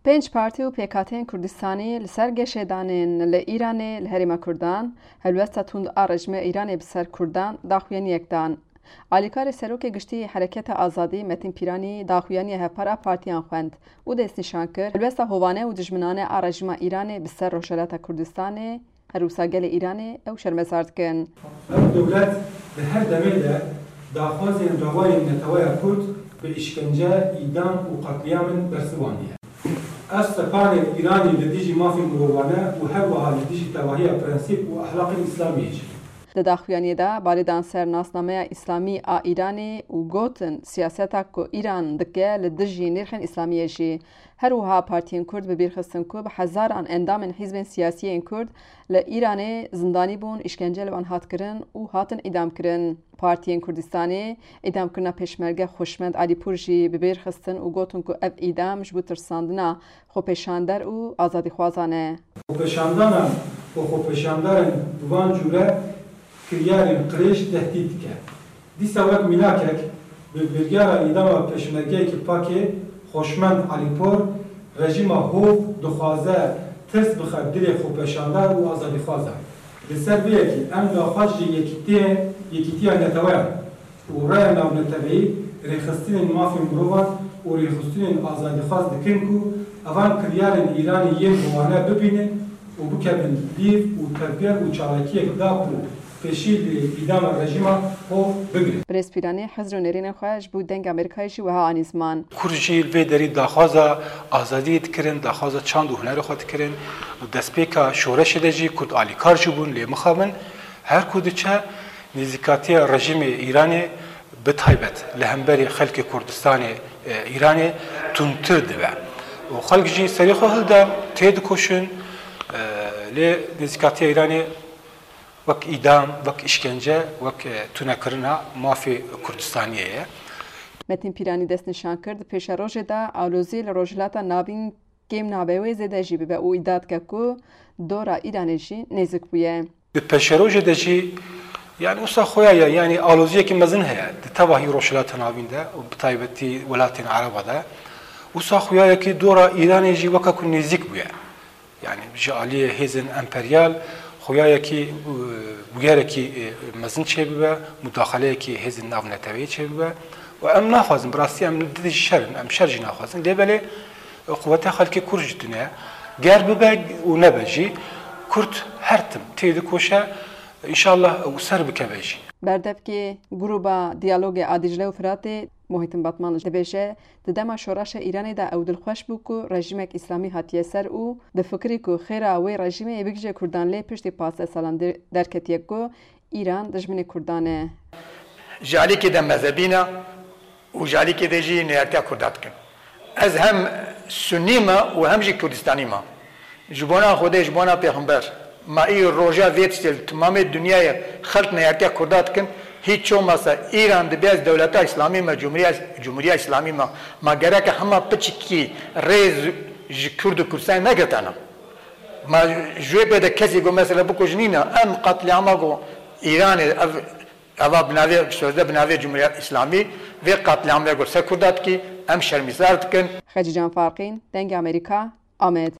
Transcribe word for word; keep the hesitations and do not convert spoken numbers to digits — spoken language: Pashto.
پنج پارتی و پیکاتین کردستانی لسر گشیدانین لإیران لهرما کردان هلوستا تند آرجم ایران بسر کردان داخوین یکدان. آلیکار سروک گشتی حرکت آزادی متین پیرانی داخویانی هپارا پارتیان خوند و دست نشان کرد هلوستا هوانه و دجمنانه آرجم ایران بسر روشلات کردستان هروسا گل ایران او شرمزارد کن. دولت به هر دمیده داخوازین روای نتوای کرد به اشکنجه ایدام و قتلیام برسوانیه. از سپان ایرانی لدیجی مافی مروانه و هر وها لدیجی تواهی پرنسیب و اخلاق اسلامیه. داخویانی دا باریدان سر ناسنامه اسلامی آ ایرانی و گوتن سیاستا کو ایران دکه لدیجی نرخن اسلامیه جی. هر وها پارتین کرد به بیرخستن کو به هزاران اندام حزب سیاسی این کرد لإیران زندانی بون اشکنجه لبان هات کرن و هاتن ادام کرن. پارتین کردستانی ادام کرنا پیشمرگه خوشمند علی پورجی به بیرخستن و گوتن کو اف ادام جبو ترساندنا خو پیشاندر و آزادی خوازانه. خو پیشاندانم و خو پیشاندارن دوان جوره کریارین قریش تهدید کرد. دیسا وقت ملاکک به برگار ادام پیشمرگه که پاکه خوشمند علی پور رژیم هو دخوازه ترس بخواد دل خو پیشاندار و آزادی خوازه. بسر بیه که ام داخوش یکیتی یکیتی نتوان و رای نام نتوی ریخستین مافی مروان و ریخستین آزادی خواز دکن کو اوان کریارن ایرانی ین بوانه ببینن و بکبن بیف و تربیر و چالاکی اکداب و پیشید ایدام رژیم هو بگیرن. پرسپیرانی حضر و نرین خواهش بود دنگ امریکایشی و ها آنیزمان. کرجیل وی داری داخوازا آزادی کرن داخوازا چند و هنر خود کرن و دسپیکا شورش دجی کد آلیکار جبون لی مخابن هر کد چه نزیکاتی رژیم ایرانی بتایبت لهمبری خلق کردستان ایرانی تونتر دبه و خلق جی سری خو هلدا تید کوشن لی نزیکاتی ایرانی وک ایدام وک اشکنجه وک تونکرنا مافی کردستانیه. متین پیرانی دست نشان کرد پیش روز دا آلوزی لروجلاتا نابین کم نابوی زده جی به او ایداد که کو دورا ایرانیشی نزک بویه. به پیش روز دجی يعني وصا خويا يعني آلوزية كي مزنها تواهي روشلات نابين ده وبتايبتي ولاتين عربة ده وصا خويا كي دورا إيران يجي وكا كن نزيك بيا يعني جالية هيزن أمبريال خويا كي بغير كي مزن شبه مداخلة كي هيزن ناف نتوي شبه وأم نافذ براسي أم ندي شر أم شرج نافذ لبلة قوتها خلك كورج الدنيا قرب بق ونبجي كرت هرتم تيد كوشة إن شاء الله وسر بكبيجي. بردف که گروه دیالوگ آدیجله و فراته محیط باتمان دبیجه ددما شورش ایرانی دا او دلخوش بو کو رژیم اسلامی هاتیه سر او د فکری کو خیره و رژیم یبگجه کردان لی پشت پاس سالان درکتیه کو ایران دجمن کردانه. جالی که دم مذهبینا و جالی که دیجی نیارتیا کردات کن. از هم سنی ما و هم جی کردستانی ما. جبونا خوده جبونا پیغمبر. ما ای روزا ویتستل تمام دنیای خلق نیارتیا کردات کن هیچ چون مثلا ایران دبیز دولت اسلامی ما جمهوری جمهوری اسلامی ما ما گره که همه پچکی ریز کرد و کردستان نگرتانا ما جوی پیدا کسی گو مثلا بکوجنینا ام قتل عماگو ایران اوا بناوی شده بناوی جمهوری اسلامی و قتل عماگو سر کردات کی ام شرمیزارت کن. خدیجه فارقین دنگ امریکا آمد.